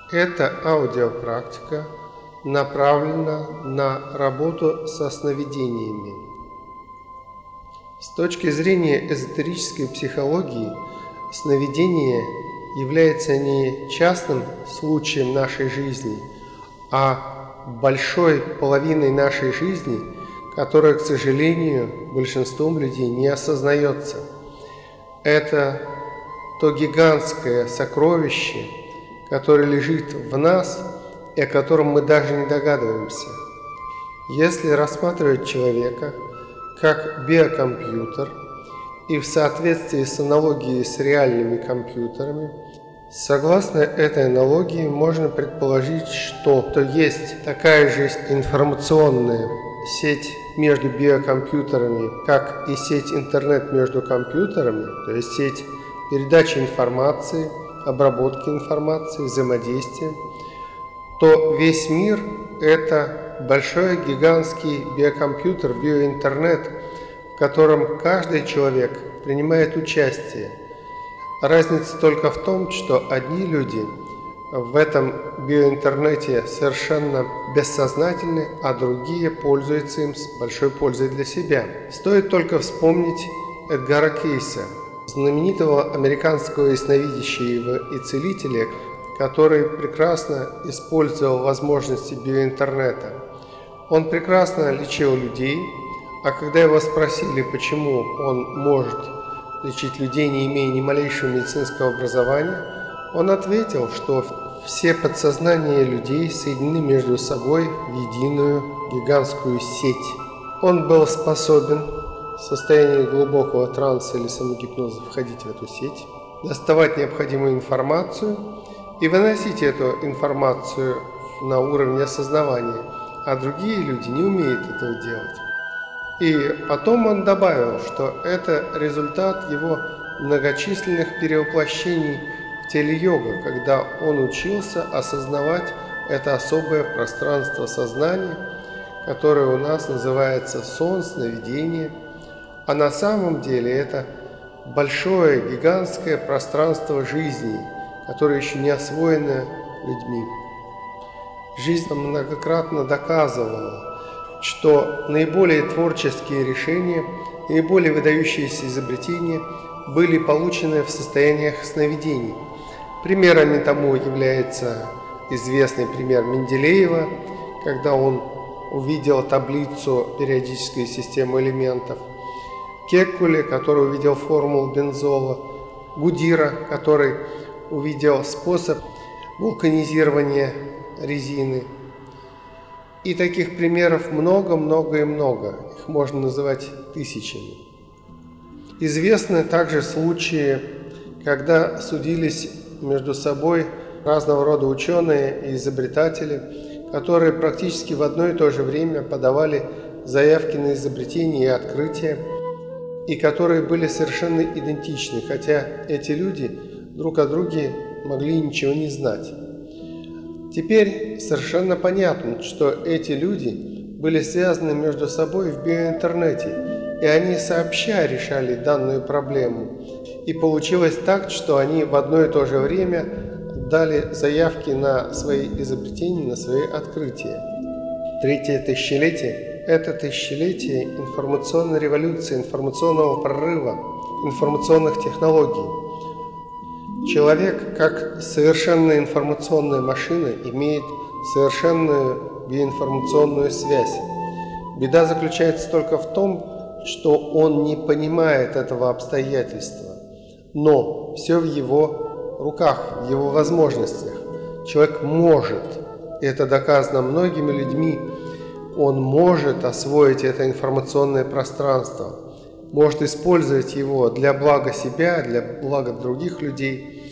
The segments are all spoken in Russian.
Эта аудиопрактика направлена на работу со сновидениями. С точки зрения эзотерической психологии, сновидение является не частным случаем нашей жизни, а большой половиной нашей жизни, которая, к сожалению, большинством людей не осознается. Это то гигантское сокровище, которое лежит в нас и о котором мы даже не догадываемся. Если рассматривать человека как биокомпьютер и в соответствии с аналогией с реальными компьютерами, согласно этой аналогии можно предположить, что есть такая же информационная сеть между биокомпьютерами, как и сеть интернет между компьютерами, то есть сеть передачи информации, обработки информации, взаимодействия, то весь мир – это большой гигантский биокомпьютер, биоинтернет, в котором каждый человек принимает участие. Разница только в том, что одни люди в этом биоинтернете совершенно бессознательны, а другие пользуются им с большой пользой для себя. Стоит только вспомнить Эдгара Кейса, знаменитого американского ясновидящего и целителя, который прекрасно использовал возможности биоинтернета. Он прекрасно лечил людей, а когда его спросили, почему он может лечить людей, не имея ни малейшего медицинского образования, он ответил, что все подсознания людей соединены между собой в единую гигантскую сеть. Он был способен в состоянии глубокого транса или самогипноза входить в эту сеть, доставать необходимую информацию и выносить эту информацию на уровень осознавания, а другие люди не умеют этого делать. И потом он добавил, что это результат его многочисленных перевоплощений в теле йога, когда он учился осознавать это особое пространство сознания, которое у нас называется сон, сновидение, а на самом деле это большое, гигантское пространство жизни, которое еще не освоено людьми. Жизнь многократно доказывала, что наиболее творческие решения, наиболее выдающиеся изобретения были получены в состояниях сновидений. Примерами тому является известный пример Менделеева, когда он увидел таблицу периодической системы элементов, Кеккуле, который увидел формулу бензола, Гудира, который увидел способ вулканизирования резины. И таких примеров много и много. Их можно называть тысячами. Известны также случаи, когда судились между собой разного рода ученые и изобретатели, которые практически в одно и то же время подавали заявки на изобретение и открытие, и которые были совершенно идентичны, хотя эти люди друг о друге могли ничего не знать. Теперь совершенно понятно, что эти люди были связаны между собой в биоинтернете, и они сообща решали данную проблему. И получилось так, что они в одно и то же время дали заявки на свои изобретения, на свои открытия. Третье тысячелетие – это тысячелетие информационной революции, информационного прорыва, информационных технологий. Человек, как совершенная информационная машина, имеет совершенную биоинформационную связь. Беда заключается только в том, что он не понимает этого обстоятельства. Но все в его руках, в его возможностях. Человек может, и это доказано многими людьми, он может освоить это информационное пространство, может использовать его для блага себя, для блага других людей.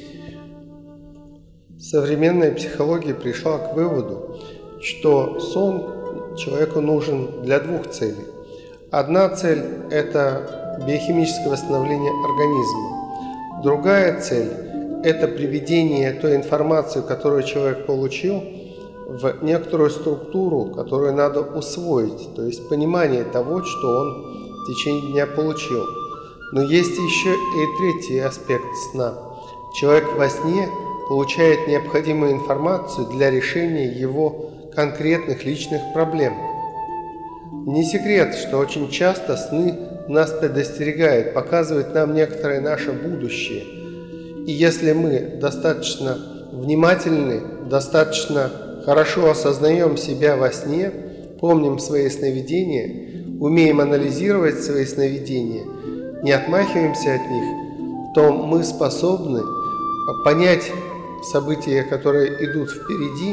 Современная психология пришла к выводу, что сон человеку нужен для двух целей. Одна цель – это биохимическое восстановление организма. Другая цель – это приведение той информации, которую человек получил, в некоторую структуру, которую надо усвоить, то есть понимание того, что он в течение дня получил. Но есть еще и третий аспект сна. Человек во сне получает необходимую информацию для решения его конкретных личных проблем. Не секрет, что очень часто сны нас предостерегают, показывают нам некоторое наше будущее. И если мы достаточно внимательны, достаточно хорошо осознаем себя во сне, помним свои сновидения, умеем анализировать свои сновидения, не отмахиваемся от них, то мы способны понять события, которые идут впереди,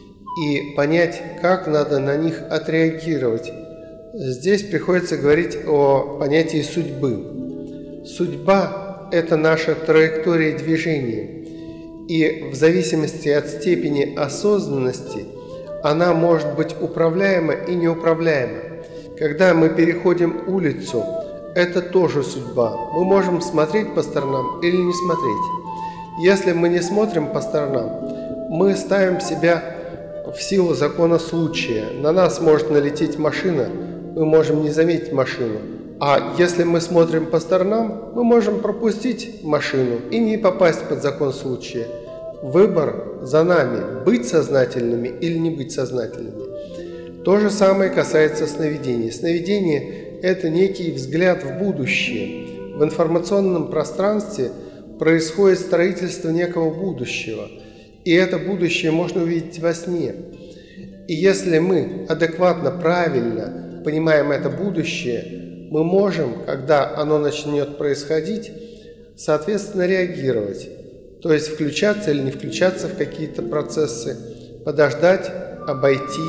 и понять, как надо на них отреагировать. Здесь приходится говорить о понятии судьбы. Судьба – это наша траектория движения, и в зависимости от степени осознанности она может быть управляема и неуправляема. Когда мы переходим улицу, это тоже судьба. Мы можем смотреть по сторонам или не смотреть. Если мы не смотрим по сторонам, мы ставим себя в силу закона случая. На нас может налететь машина, мы можем не заметить машину. А если мы смотрим по сторонам, мы можем пропустить машину и не попасть под закон случая. Выбор за нами, быть сознательными или не быть сознательными. То же самое касается сновидений. Сновидение – это некий взгляд в будущее. В информационном пространстве происходит строительство некого будущего, и это будущее можно увидеть во сне. И если мы адекватно, правильно понимаем это будущее, мы можем, когда оно начнет происходить, соответственно реагировать. То есть включаться или не включаться в какие-то процессы, подождать, обойти,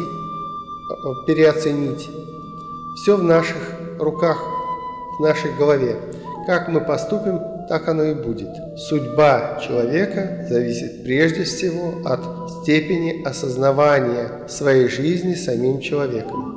переоценить. Все в наших руках, в нашей голове. Как мы поступим, так оно и будет. Судьба человека зависит прежде всего от степени осознавания своей жизни самим человеком.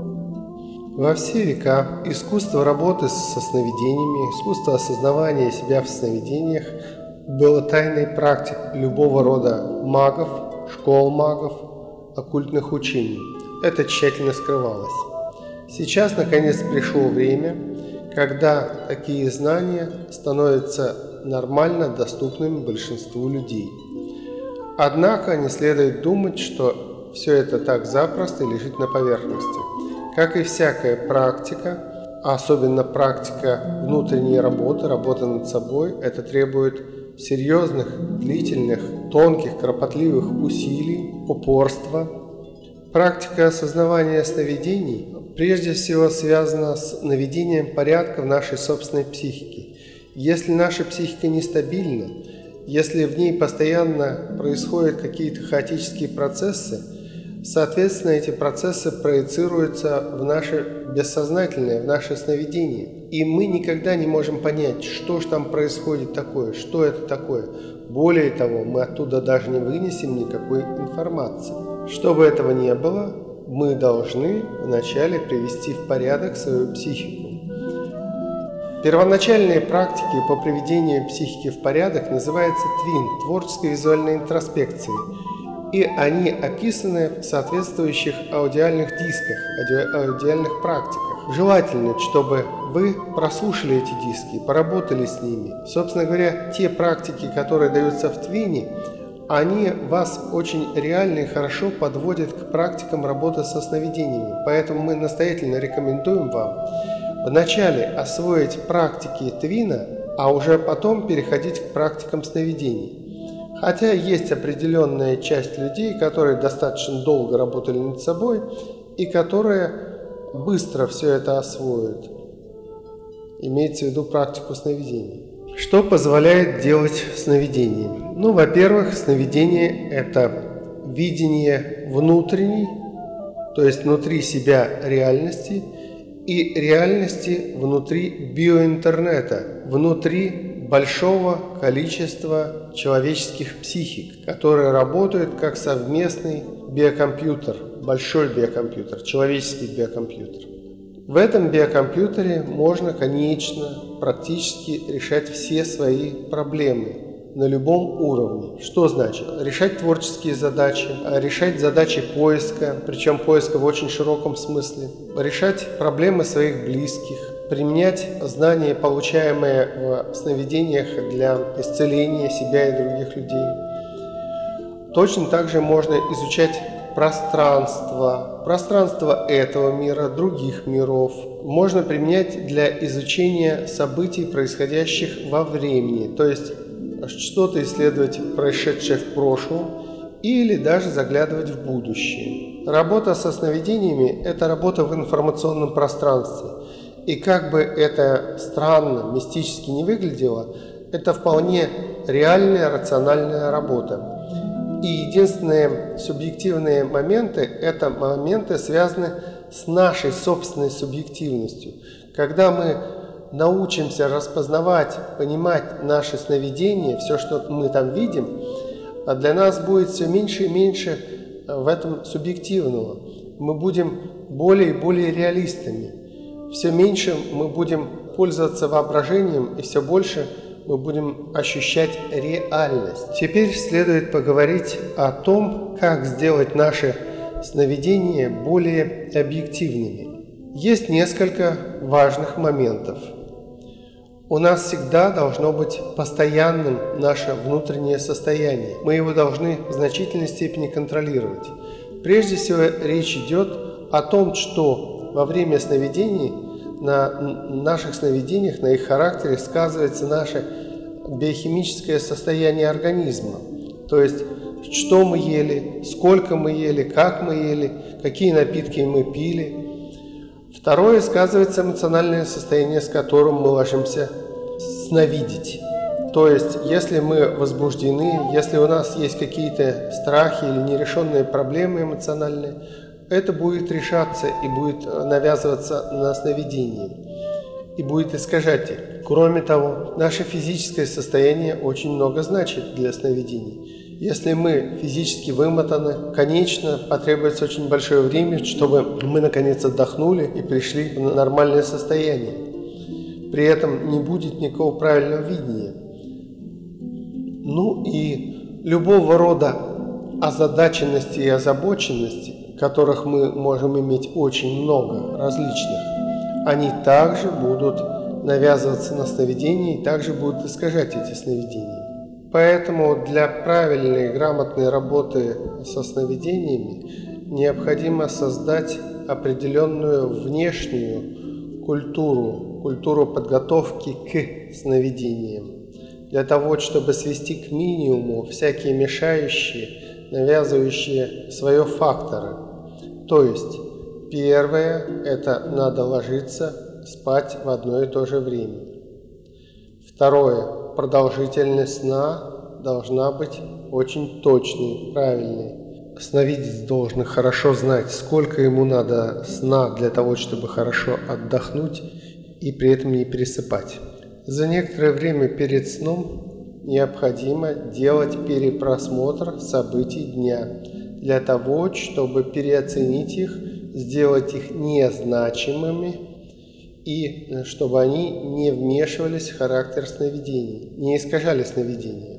Во все века искусство работы со сновидениями, искусство осознавания себя в сновидениях было тайной практикой любого рода магов, школ магов, оккультных учений. Это тщательно скрывалось. Сейчас, наконец, пришло время, когда такие знания становятся нормально доступными большинству людей. Однако не следует думать, что все это так запросто лежит на поверхности. Как и всякая практика, а особенно практика внутренней работы, работы над собой, это требует серьезных, длительных, тонких, кропотливых усилий, упорства. Практика осознавания сновидений прежде всего связана с наведением порядка в нашей собственной психике. Если наша психика нестабильна, если в ней постоянно происходят какие-то хаотические процессы, соответственно, эти процессы проецируются в наше бессознательное, в наше сновидение. И мы никогда не можем понять, что же там происходит такое, что это такое. Более того, мы оттуда даже не вынесем никакой информации. Чтобы этого не было, мы должны вначале привести в порядок свою психику. Первоначальные практики по приведению психики в порядок называются ТВИН – творческой визуальной интроспекцией. И они описаны в соответствующих аудиальных дисках, аудиальных практиках. Желательно, чтобы вы прослушали эти диски, поработали с ними. Собственно говоря, те практики, которые даются в ТВИНе, они вас очень реально и хорошо подводят к практикам работы со сновидениями. Поэтому мы настоятельно рекомендуем вам вначале освоить практики ТВИНа, а уже потом переходить к практикам сновидений. Хотя есть определенная часть людей, которые достаточно долго работали над собой и которые быстро все это освоят. Имеется в виду практику сновидений. Что позволяет делать сновидение? Ну, во-первых, сновидение – это видение внутренней, то есть внутри себя реальности, и реальности внутри биоинтернета, внутри большого количества человеческих психик, которые работают как совместный биокомпьютер, большой биокомпьютер, человеческий биокомпьютер. В этом биокомпьютере можно, конечно, практически решать все свои проблемы на любом уровне. Что значит? Решать творческие задачи, решать задачи поиска, причем поиска в очень широком смысле, решать проблемы своих близких, применять знания, получаемые в сновидениях для исцеления себя и других людей, Точно так же можно изучать пространство этого мира, других миров. Можно применять для изучения событий, происходящих во времени, то есть что-то исследовать, происшедшее в прошлом, или даже заглядывать в будущее. Работа со сновидениями – это работа в информационном пространстве. И как бы это странно, мистически не выглядело, это вполне реальная, рациональная работа. И единственные субъективные моменты – это моменты, связанные с нашей собственной субъективностью. Когда мы научимся распознавать, понимать наши сновидения, все, что мы там видим, для нас будет все меньше и меньше в этом субъективного. Мы будем более и более реалистами. Все меньше мы будем пользоваться воображением, и все больше мы будем ощущать реальность. Теперь следует поговорить о том, как сделать наши сновидения более объективными. Есть несколько важных моментов. У нас всегда должно быть постоянным наше внутреннее состояние. Мы его должны в значительной степени контролировать. Прежде всего, речь идет о том, что во время сновидений, на наших сновидениях, на их характере сказывается наше биохимическое состояние организма. То есть, что мы ели, сколько мы ели, как мы ели, какие напитки мы пили. Второе, сказывается эмоциональное состояние, с которым мы ложимся сновидеть. То есть, если мы возбуждены, если у нас есть какие-то страхи или нерешенные проблемы эмоциональные, это будет решаться и будет навязываться на сновидении, и будет искажать их. Кроме того, наше физическое состояние очень много значит для сновидений. Если мы физически вымотаны, конечно, потребуется очень большое время, чтобы мы наконец отдохнули и пришли в нормальное состояние. При этом не будет никакого правильного видения. Ну и любого рода озадаченности и озабоченности, которых мы можем иметь очень много различных, они также будут навязываться на сновидения и также будут искажать эти сновидения. Поэтому для правильной и грамотной работы со сновидениями необходимо создать определенную внешнюю культуру подготовки к сновидениям, для того, чтобы свести к минимуму всякие мешающие, навязывающие свое факторы. То есть, первое – это надо ложиться спать в одно и то же время. Второе – продолжительность сна должна быть очень точной, правильной. Сновидец должен хорошо знать, сколько ему надо сна для того, чтобы хорошо отдохнуть и при этом не пересыпать. За некоторое время перед сном необходимо делать перепросмотр событий дня для того, чтобы переоценить их, сделать их незначимыми и чтобы они не вмешивались в характер сновидений, не искажали сновидения.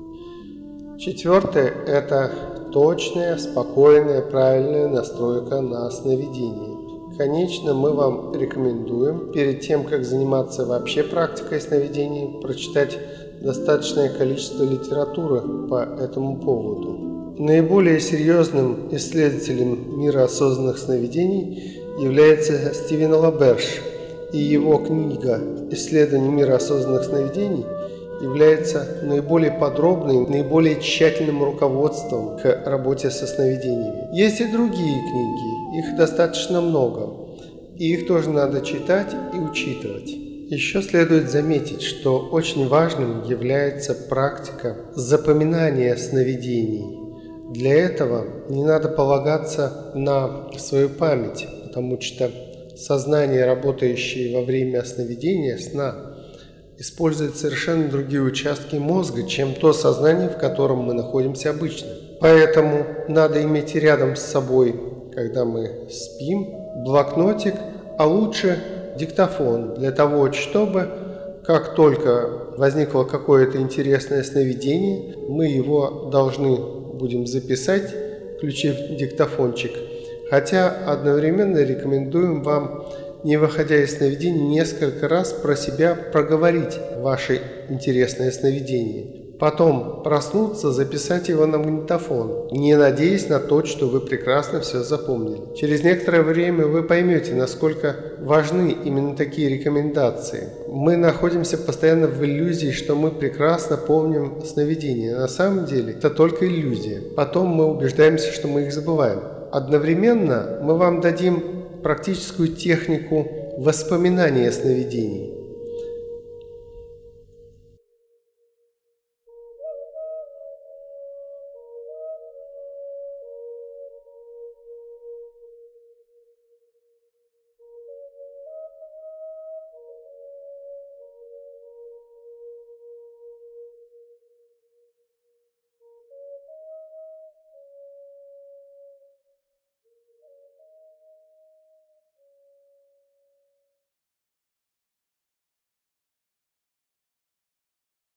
Четвертое – это точная, спокойная, правильная настройка на сновидение. Конечно, мы вам рекомендуем перед тем, как заниматься вообще практикой сновидений, прочитать достаточное количество литературы по этому поводу. Наиболее серьезным исследователем мира осознанных сновидений является Стивен Лаберш, и его книга «Исследование мира осознанных сновидений» является наиболее подробным, наиболее тщательным руководством к работе со сновидениями. Есть и другие книги, их достаточно много, и их тоже надо читать и учитывать. Еще следует заметить, что очень важным является практика запоминания сновидений. Для этого не надо полагаться на свою память, потому что сознание, работающее во время сновидения, сна, использует совершенно другие участки мозга, чем то сознание, в котором мы находимся обычно. Поэтому надо иметь рядом с собой, когда мы спим, блокнотик, а лучше диктофон, для того, чтобы как только возникло какое-то интересное сновидение, мы его должны будем записать, включив диктофончик. Хотя одновременно рекомендуем вам, не выходя из сновидений, несколько раз про себя проговорить ваши интересные сновидения. Потом проснуться, записать его на магнитофон, не надеясь на то, что вы прекрасно все запомнили. Через некоторое время вы поймете, насколько важны именно такие рекомендации. Мы находимся постоянно в иллюзии, что мы прекрасно помним сновидения. На самом деле это только иллюзия. Потом мы убеждаемся, что мы их забываем. Одновременно мы вам дадим практическую технику воспоминания сновидений.